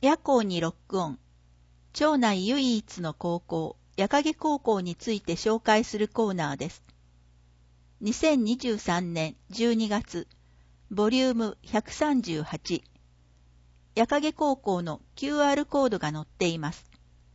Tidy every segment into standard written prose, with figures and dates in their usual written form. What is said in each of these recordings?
夜行にロックオン。町内唯一の高校、矢影高校について紹介するコーナーです。2023年12月、ボリューム138。矢影高校の QR コードが載っています。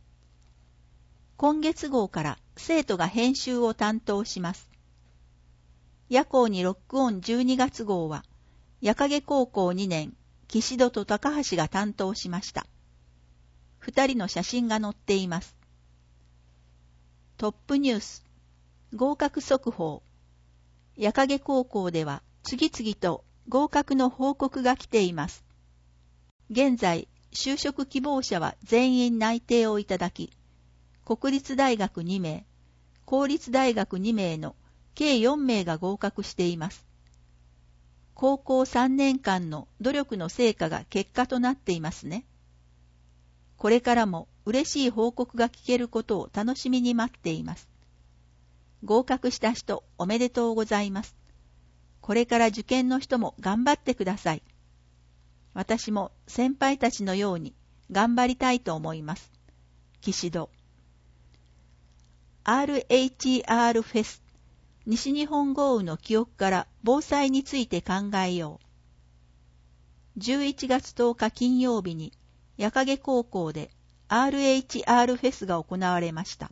今月号から生徒が編集を担当します。夜行にロックオン12月号は、矢影高校2年、岸戸と高橋が担当しました。2人の写真が載っています。トップニュース、合格速報。矢影高校では次々と合格の報告が来ています。現在、就職希望者は全員内定をいただき、国立大学2名、公立大学2名の計4名が合格しています。高校3年間の努力の成果が結果となっていますね。これからも嬉しい報告が聞けることを楽しみに待っています。合格した人おめでとうございます。これから受験の人も頑張ってください。私も先輩たちのように頑張りたいと思います。岸戸。RHR フェス。西日本豪雨の記憶から防災について考えよう。11月10日金曜日に矢影高校で RHR フェスが行われました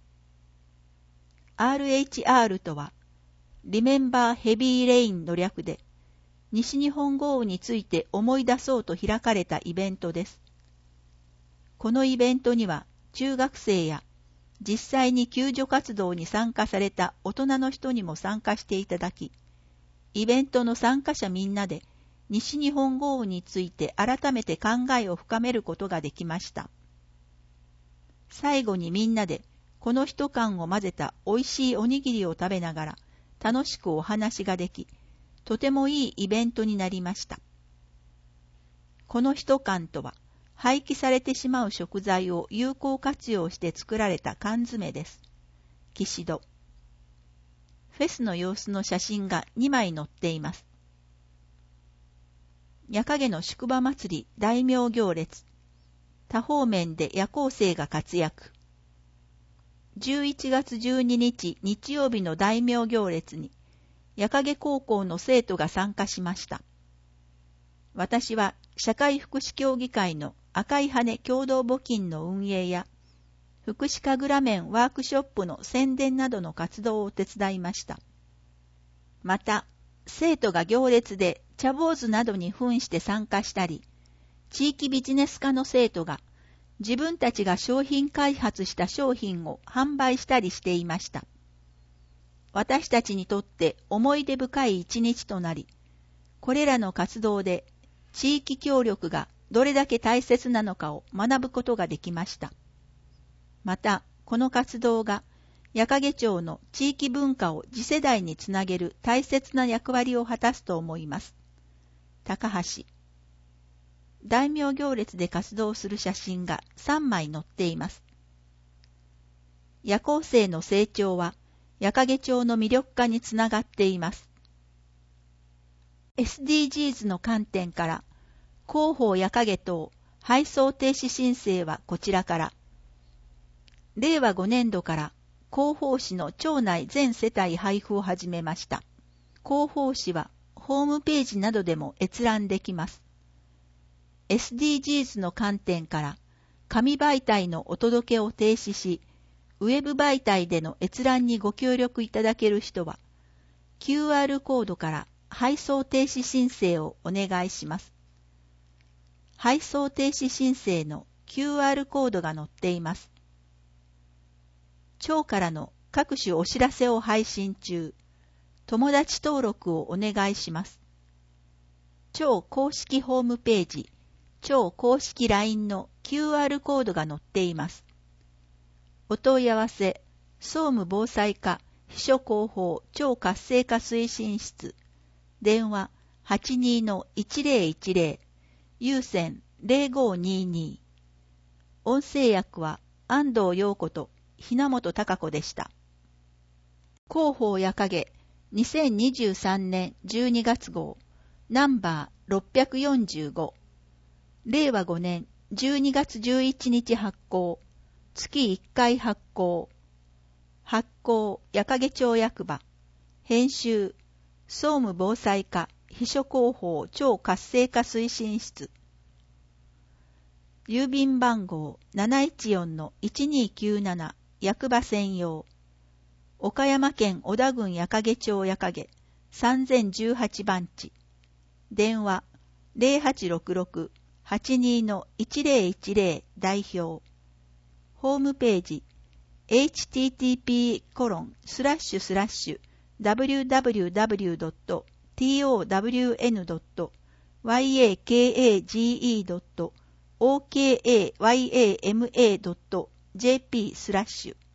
。RHR とはRemember Heavy Rainの略で西日本豪雨について思い出そうと開かれたイベントです。このイベントには中学生や実際に救助活動に参加された大人の人にも参加していただき、イベントの参加者みんなで西日本豪雨について改めて考えを深めることができました。最後にみんなでこの一缶を混ぜた美味しいおにぎりを食べながら楽しくお話ができ、とてもいいイベントになりました。この一缶とは、廃棄されてしまう食材を有効活用して作られた缶詰です。岸戸。フェスの様子の写真が2枚載っています。矢影の宿場祭り大名行列。多方面で夜行生が活躍。11月12日日曜日の大名行列に、矢影高校の生徒が参加しました。私は社会福祉協議会の赤い羽共同募金の運営や、福祉神楽面ワークショップの宣伝などの活動を手伝いました。また、生徒が行列で茶坊主などに扮して参加したり、地域ビジネス科の生徒が自分たちが商品開発した商品を販売したりしていました。私たちにとって思い出深い一日となり、これらの活動で地域協力がどれだけ大切なのかを学ぶことができました。また、この活動が矢影町の地域文化を次世代につなげる大切な役割を果たすと思います。高橋。大名行列で活動する写真が3枚載っています。夜行生の成長は矢影町の魅力化につながっています。SDGs の観点から、広報矢影等配送停止申請はこちらから。令和5年度から広報誌の町内全世帯配布を始めました。広報誌はホームページなどでも閲覧できます。SDGs の観点から、紙媒体のお届けを停止し、ウェブ媒体での閲覧にご協力いただける人は、QR コードから配送停止申請をお願いします。配送停止申請の QR コードが載っています。町からの各種お知らせを配信中、友達登録をお願いします。町公式ホームページ、町公式 LINE の QR コードが載っています。お問い合わせ、総務防災課秘書広報町活性化推進室、電話 82-1010、有線0522。音声訳は安藤陽子とひなもとたか子でした。広報矢影2023年12月号ナンバー645、令和5年 12月11日発行。月1回発行。発行、矢掛町役場。編集、総務防災課、秘書広報超活性化推進室。郵便番号 714-1297 役場専用。岡山県小田郡矢掛町矢掛3018番地。電話 0866-82-1010 代表。ホームページ http://www.town.yakage.okayama.jp/